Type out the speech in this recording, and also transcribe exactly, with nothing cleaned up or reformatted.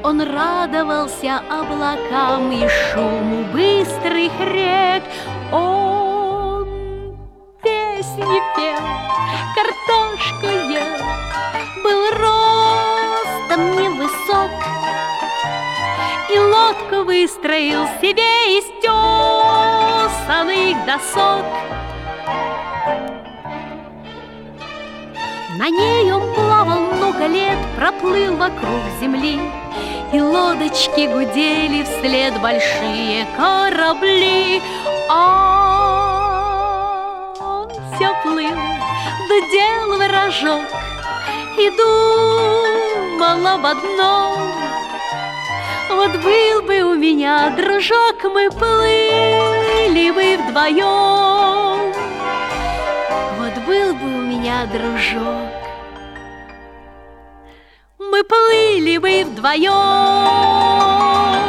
Он радовался облакам и шуму быстрых рек. Он песни пел, картошку ел, был ростом невысок и лодку выстроил себе из тесаных досок. На ней он плавал много лет, проплыл вокруг земли, и лодочки гудели вслед большие корабли. А он все плыл, дудел в рожок и думал об одном: вот был бы у меня дружок, мы плыли бы вдвоем. Вот был бы у меня дружок, мы плыли бы вдвоем.